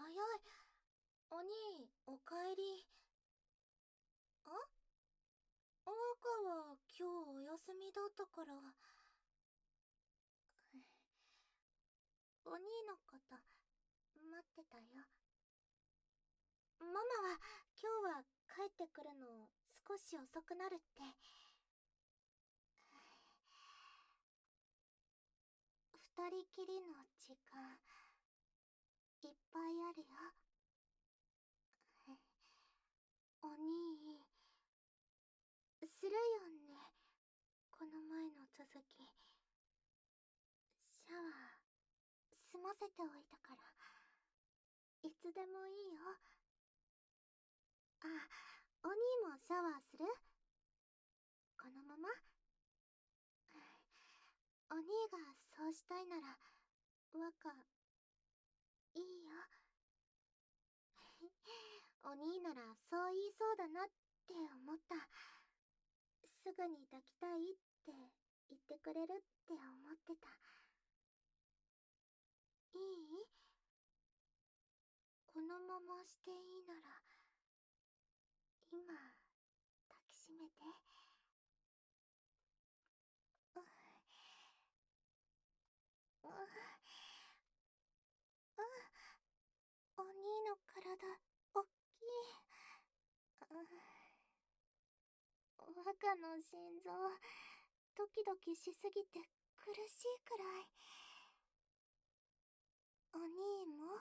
早い。お兄、おかえり。赤は今日お休みだったから。お兄のこと待ってたよ。ママは今日は帰ってくるの少し遅くなるって。二人きりの時間いっぱいあるよ。お兄、するよね。この前の続き。シャワー済ませておいたから、いつでもいいよ。あ、お兄もシャワーする？このまま？お兄がそうしたいなら、若、いいよ。お兄ならそう言いそうだなって思った。すぐに抱きたいって言ってくれるって思ってた。いい？このまましていいなら、今、抱きしめて。う、う、お兄の体、おっきい。若の心臓、ドキドキしすぎて苦しいくらい。お兄も？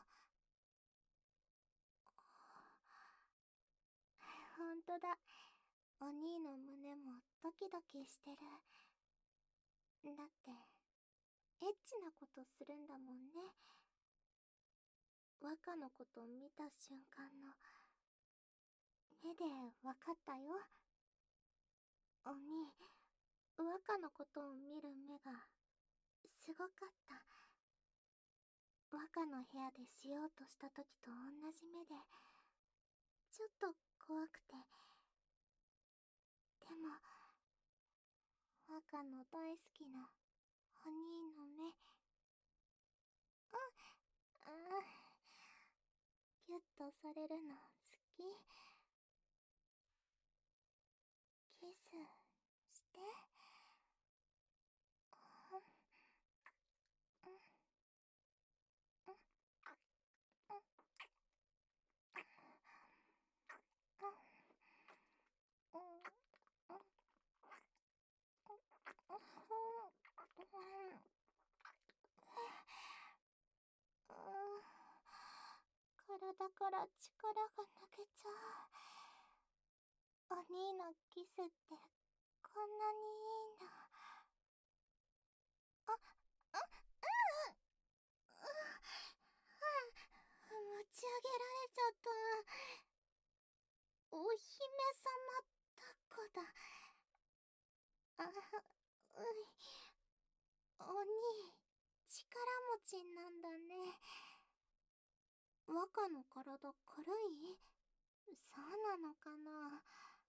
ほんとだ。お兄の胸もドキドキしてる。だって、エッチなことするんだもんね。若のこと見た瞬間の目でわかったよ。お兄、若のことを見る目がすごかった。若の部屋でしようとした時と同じ目で、ちょっと怖くて。でも、若の大好きなお兄の目。ああ、ギュッとされるの好き。キスして。うんうんうんうんうんうん体から力が抜けちゃう。お兄のキスってこんなにいいんだ。あ、あ、持ち上げられちゃった。お姫様抱っこだ。あ、お兄、力持ちなんだね。若の体軽い？そうなのかな。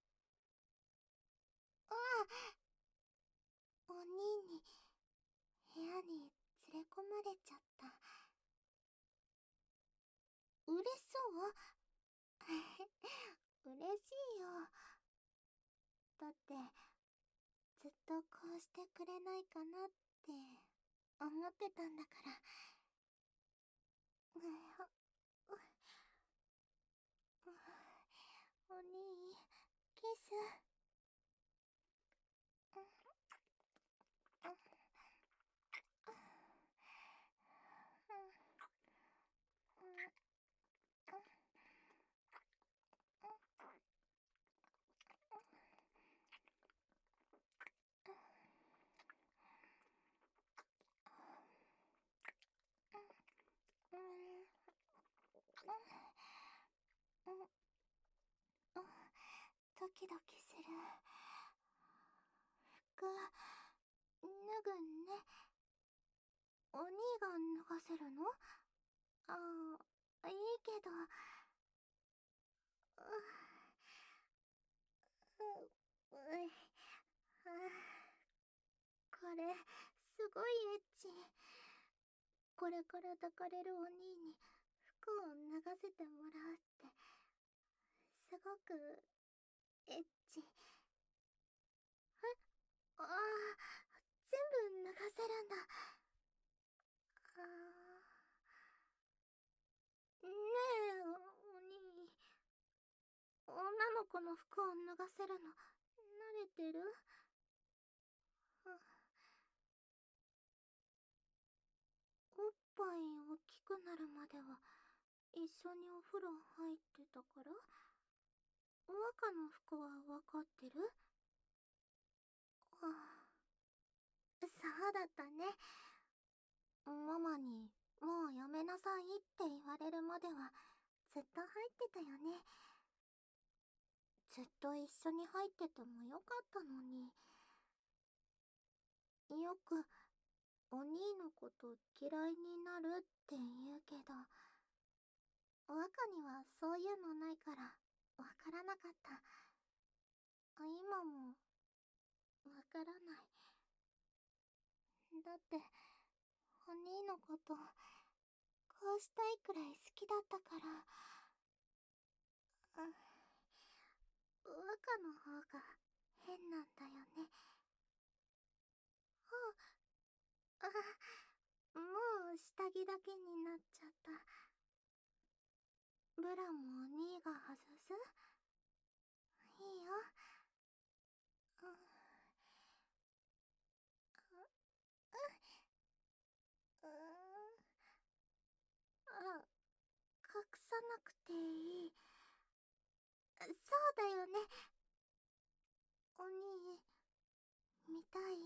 お兄に部屋に連れ込まれちゃった。嬉しそう？嬉しいよ。だってずっとこうしてくれないかなって思ってたんだから。お兄、キス。ドキドキする。服、脱ぐね。お兄が脱がせるの？いいけど。これ、すごいエッチ。これから抱かれるお兄に服を脱がせてもらうってすごくエッチ。ああ、全部脱がせるんだ。あねえ、お兄。女の子の服を脱がせるの、慣れてる？おっぱい大きくなるまでは、一緒にお風呂入ってたから、若の服はわかってる？そうだったね。ママに、もうやめなさいって言われるまでは、ずっと入ってたよね。ずっと一緒に入っててもよかったのに。よく、お兄のこと嫌いになるって言うけど、若にはそういうのないから、わからなかった。今も、わからない。だって、お兄のこと、こうしたいくらい好きだったから。若の方が変なんだよね。もう下着だけになっちゃった。ブラもお兄が外す？いいよ。隠さなくていい。そうだよね。お兄、見たい？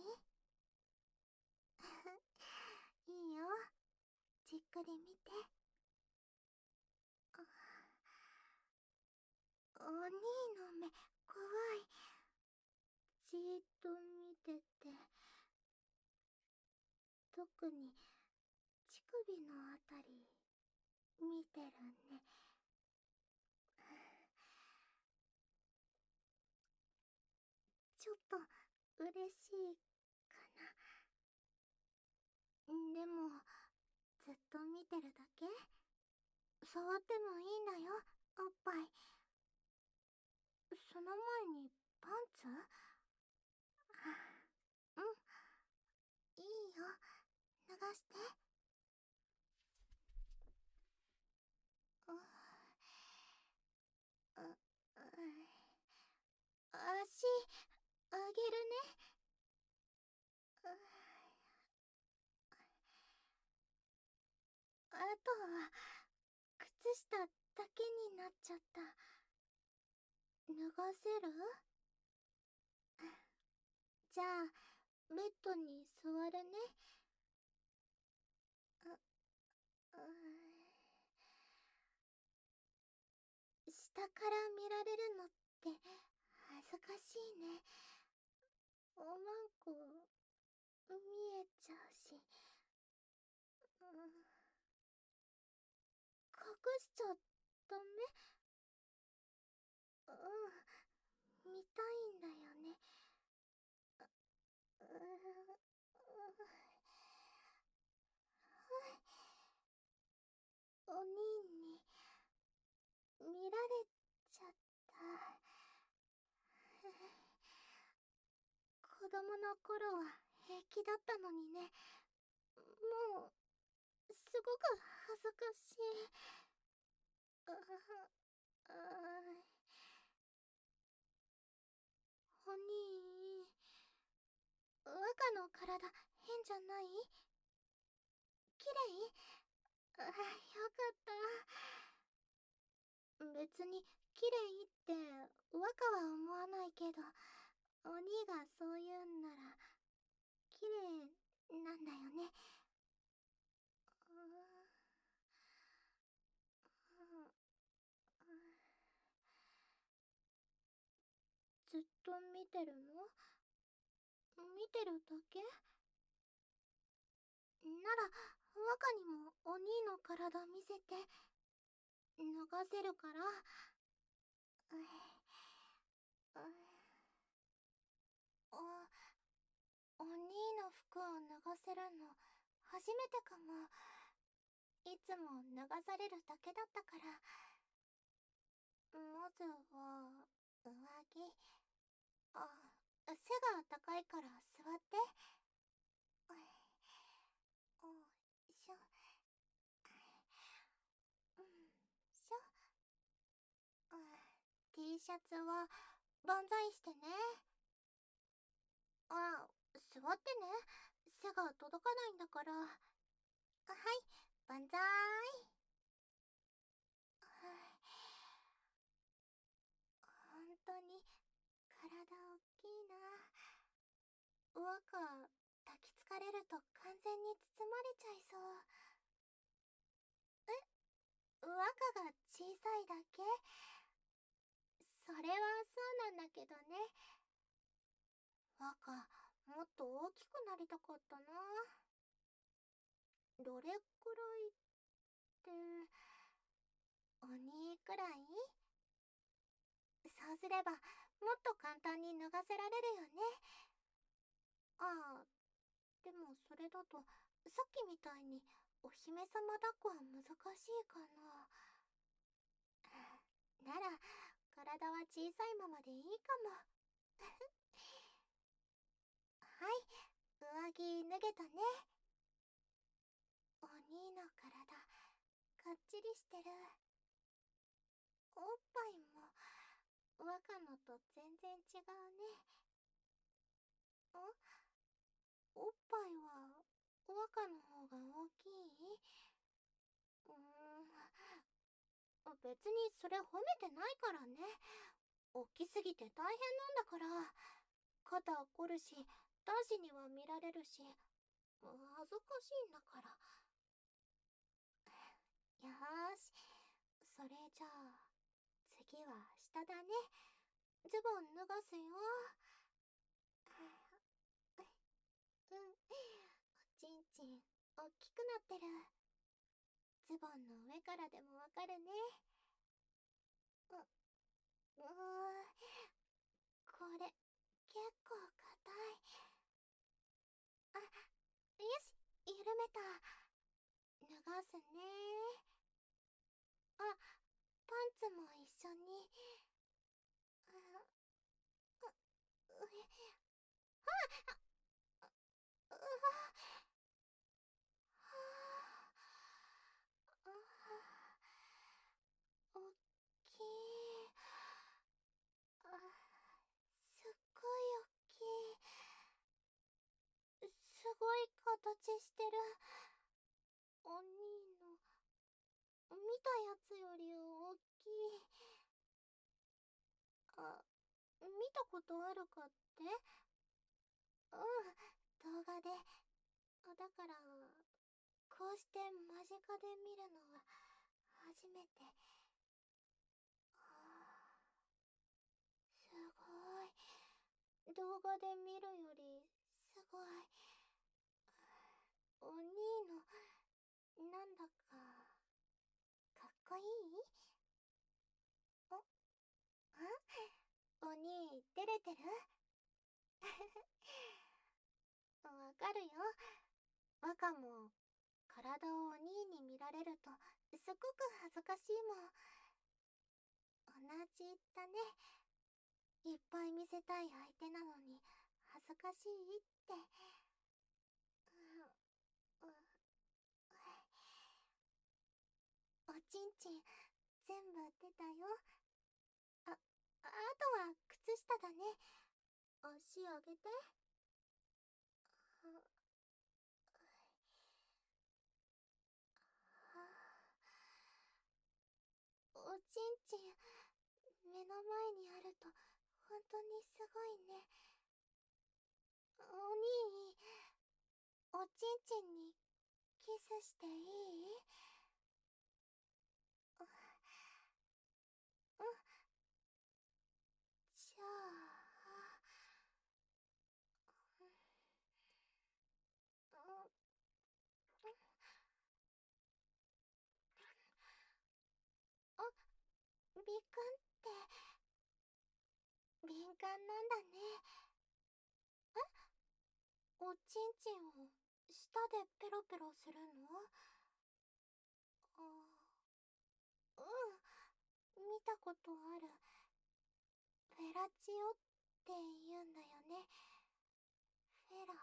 いいよ。じっくり見て。お兄の目、怖い。じーっと見てて。特に、乳首のあたり、見てるね。ちょっと、嬉しいかな。でも、ずっと見てるだけ？触ってもいいんだよ、おっぱい。その前に、パンツ？うん、いいよ。脱がして。足、あげるね。あとは、靴下だけになっちゃった。脱がせる？じゃあ、ベッドに座るね。下から見られるのって恥ずかしいね。おまんこ見えちゃうし。隠しちゃダメ？見たいんだよね。お兄に見られちゃった。子供の頃は平気だったのにね。もう、すごく恥ずかしい。お兄、若の体変じゃない？綺麗？よかった。別に綺麗って若は思わないけど、お兄がそう言うんなら綺麗なんだよね。ずっと見てるの？見てるだけ？なら若にもお兄の体見せて。脱がせるから。お兄の服を脱がせるの初めてかも。 いつも脱がされるだけだったから。まずは、上着。あ、背が高いから座って。おいしょ。しょ。T シャツは万歳してね。あ、座ってね。背が届かないんだから。はい、万歳。本当に体大きいな。若抱きつかれると完全に包まれちゃいそう。若が小さいだけ？それはそうなんだけどね。若、もっと大きくなりたかったな。どれくらいって、お兄くらい？そうすれば、もっと簡単に脱がせられるよね。ああ、でもそれだと、さっきみたいにお姫様抱っこは難しいかな。なら、体は小さいままでいいかも。はい、上着脱げたね。お兄の体、かっちりしてる。おっぱいも、若のと全然違うね。おっぱいは、若の方が大きい？別にそれ褒めてないからね。大きすぎて大変なんだから。肩凝るし、男子には見られるし、恥ずかしいんだから。よーし。それじゃあ、次は下だね。ズボン脱がすよ。うん。おちんちん、おっきくなってる。ズボンの上からでもわかるね。これ、結構硬い。あ、よし、緩めた。脱がすね。あ、パンツも一緒に。うわ、おっきい。すっごいおっきい。すごい形してる。お兄の、見たやつより大きい。見たことあるかって？動画で。だから、こうして間近で見るのは初めて。すごい。動画で見るよりすごい。お兄の、なんだか、かっこいい？お兄、照れてる？わかるよ。若も、体をお兄に見られると、すっごく恥ずかしいもん。同じだね。いっぱい見せたい相手なのに、恥ずかしいって。うん、おちんちん、全部出たよ。あとは靴下だね。足上げて。おちんちん、目の前にあると本当にすごいね。お兄、おちんちんにキスしていい？うん、じゃあ、ビクンって敏感なんだね。おちんちんを舌でペロペロするの？ うん、見たことある。フェラチオって言うんだよね。フェラ、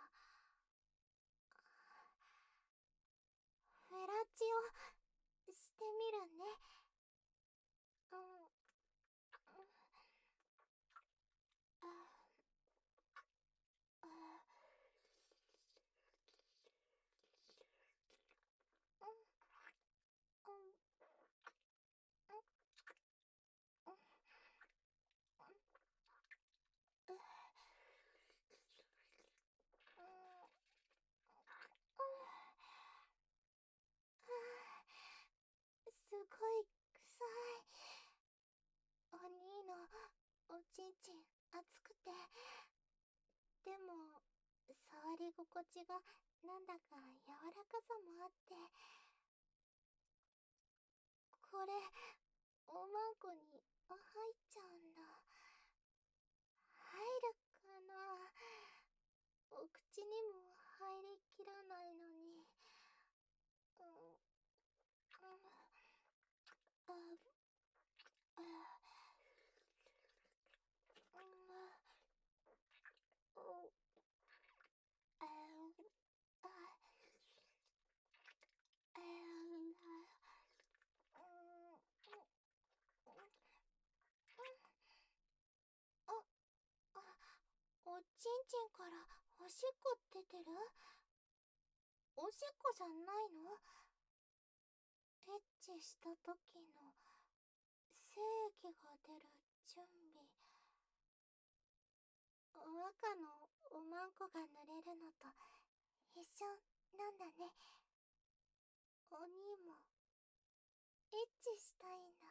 フェラチオしてみるね。うん、うん、あ、あ、うん、うん、うん、うん、うん、すごい臭い。お兄のおちんちん熱くて、でも触り心地がなんだか柔らかさもあって、これおまんこに入っちゃうんだ。入るかな。お口にも入りきらないのに。うん、うん、あ、あ、うん、お、あ、あ、あ、うん、あ、あ、おちんちんからおしっこ出てる？おしっこじゃないの？エッチした時の精液が出る準備。赤のおまんこが濡れるのと一緒なんだね。お兄もエッチしたいんだ。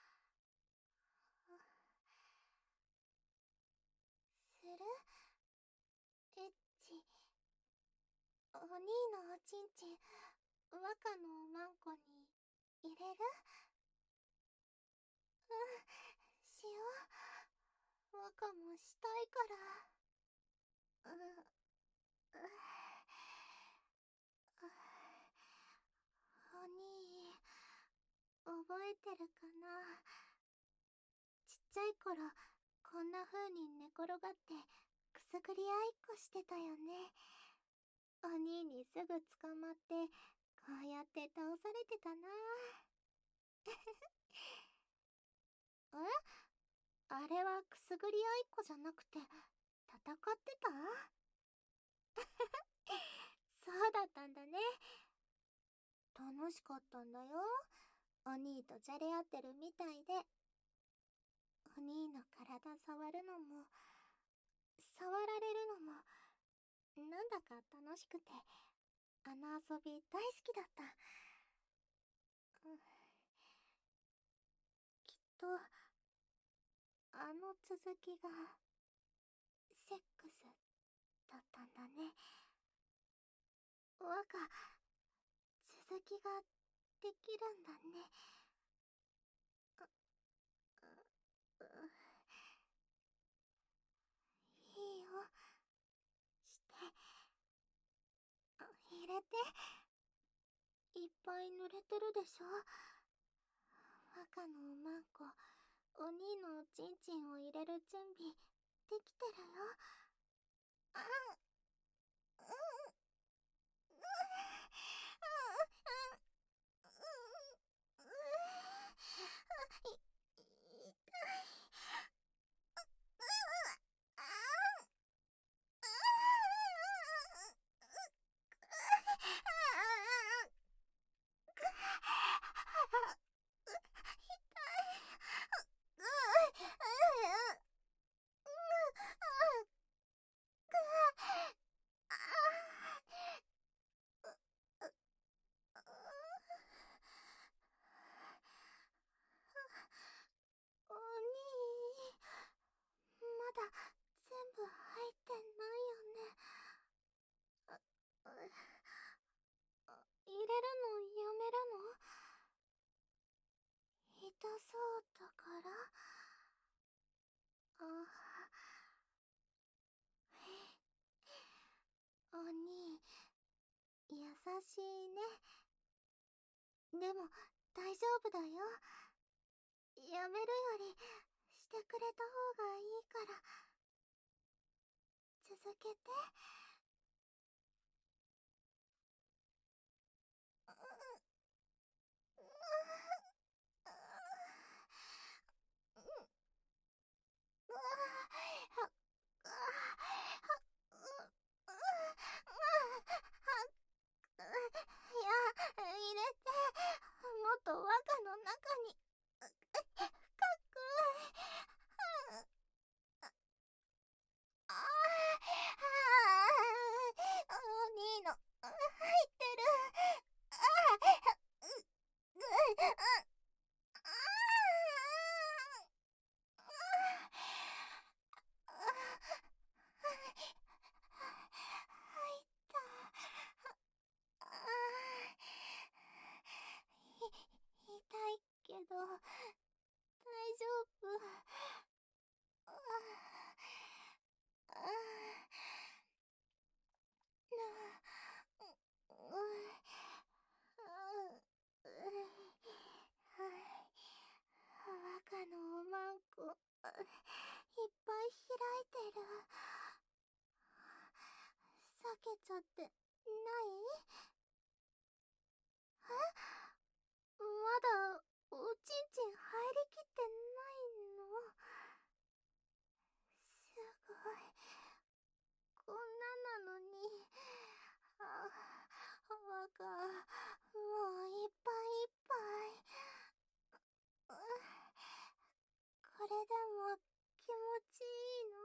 する？エッチ。お兄のおちんちん赤のおまんこに入れる？うん、しよう。赤もしたいから。うん、う、お兄、覚えてるかな。ちっちゃい頃、こんな風に寝転がってくすぐりあいっこしてたよね。お兄にすぐ捕まって、こうやって倒されてたな。え、あれはくすぐりあいっこじゃなくて、戦ってた？そうだったんだね。楽しかったんだよ。お兄とじゃれ合ってるみたいで。お兄の体触るのも、触られるのも、なんだか楽しくて、あの遊び大好きだった。うん、きっと、あの続きが、セックスだったんだね。若、続きができるんだね。う、いいよ。して、入れて。いっぱい濡れてるでしょ。赤のおまんこ、お兄のおちんちんを入れる準備、できてるよ。あ、うん、うん、うん、うん、うん、い、痛い。あん、お兄、まだ全部入ってないよね。入れるのやめるの？痛そうだから。あ、お兄、優しいね。でも大丈夫だよ。やめるよりしてくれた方がいいから。続けて。いや、入れて。もっと和歌の中に深く。お兄の入ってる。入った。痛いけど大丈夫。若のおまんこいっぱい開いてる。裂けちゃってない？え？まだおちんちん入りきってないの？すごい。こんななのに。若、もういっぱいいっぱい。これでも気持ちいいの？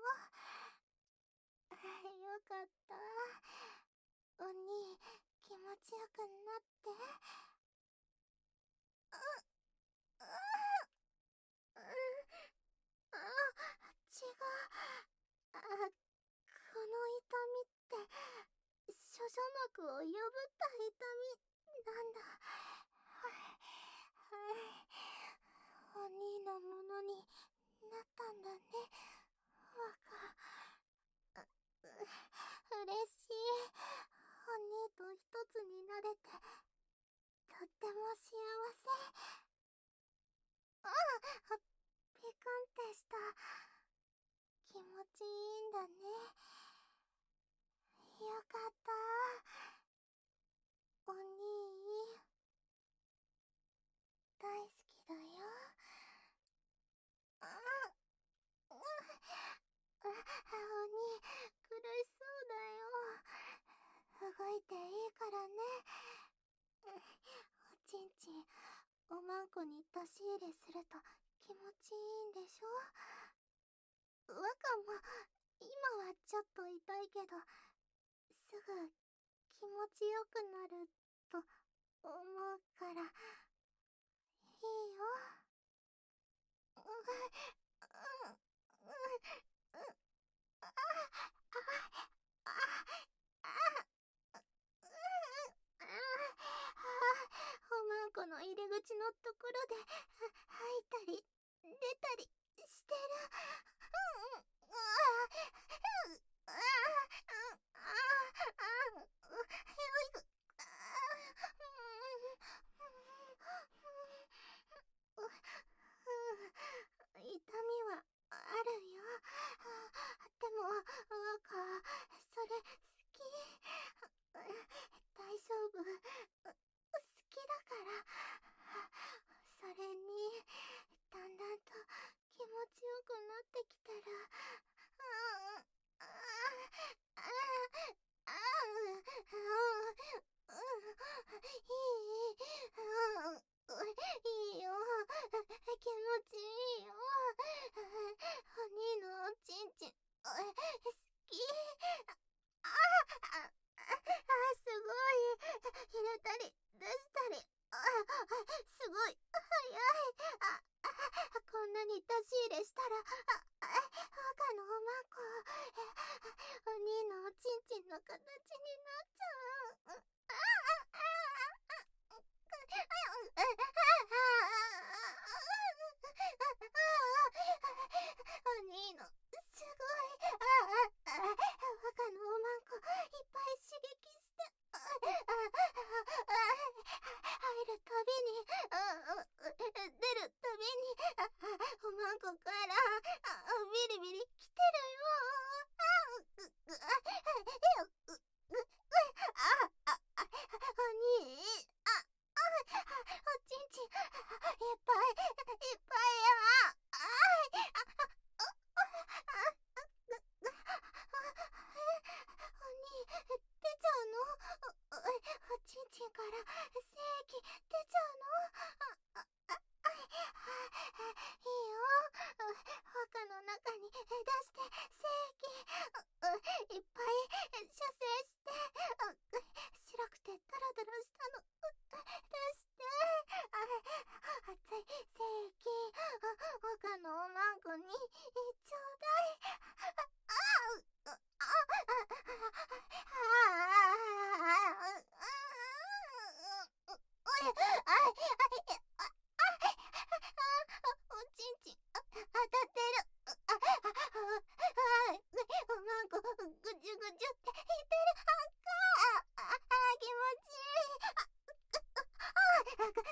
よかった。お兄、気持ちよくなって。違う。この痛みって諸女膜を破った痛みなんだ。お兄のものになったんだね。嬉しい。お兄と一つになれてとっても幸せ。ピカンってした。気持ちいいんだね。よかった。お兄大好きだよ。お兄苦しそうだよ。動いていいからね。おちんちんおまんこに出し入れすると気持ちいいんでしょ？若も今はちょっと痛いけどすぐ気持ちよくなると思うからいいよ。おまんこの入り口のところで吐いたり出たりしてる。痛みはあるよ。でもそれ好き。大丈夫。好きだから。それにだんだんと気持ちよくなってきてる。いいよ。気持ちいいよ。お兄のおちんちん好き。すごい。入れたり出したり。すごい早い。こんなに出し入れしたら赤のおまんこお兄のおちんちんの形になっちゃう。お兄のすごい。赤のおまんこいっぱい刺激して入るたびにおちんちんから精液出ちゃうの？いいよ。若の中に出して精液いっぱい射精して、白くてダラダラしたの出して、熱い精液若のおまんこにちょうだい。おちんちん当たってる。おまんこぐちゅぐちゅって言ってる。気持ちいい。くる。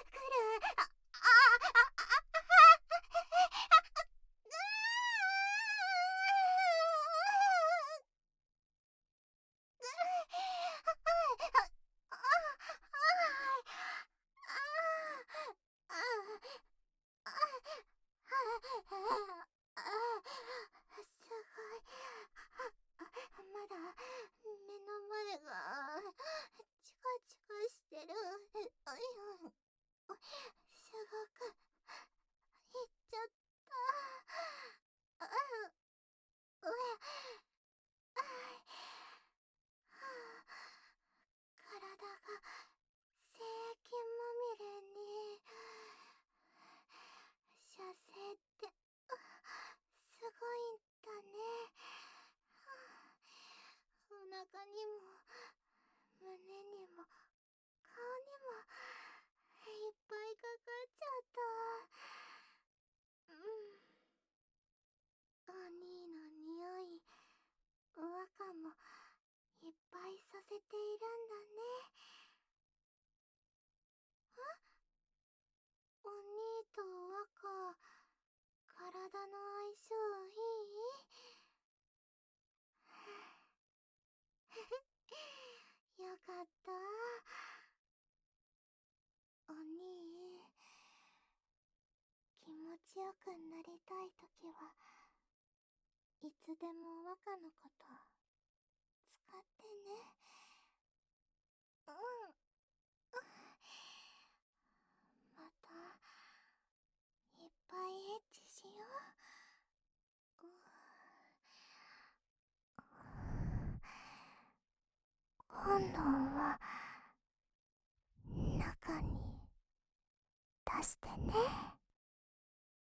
すごい。まだ目の前がチカチカしてる。すごくいっちゃった。体が精液まみれに。射精ってすごいんだね。お腹にも胸にも顔にもいっぱいかかっちゃった。お兄の匂い、若もいっぱいさせているんだね。お兄と若、体の相性いい？よかった。お兄、気持ちよくなりたいときはいつでも若のこと使ってね。またいっぱいエッチしよう。今度は中に出してね。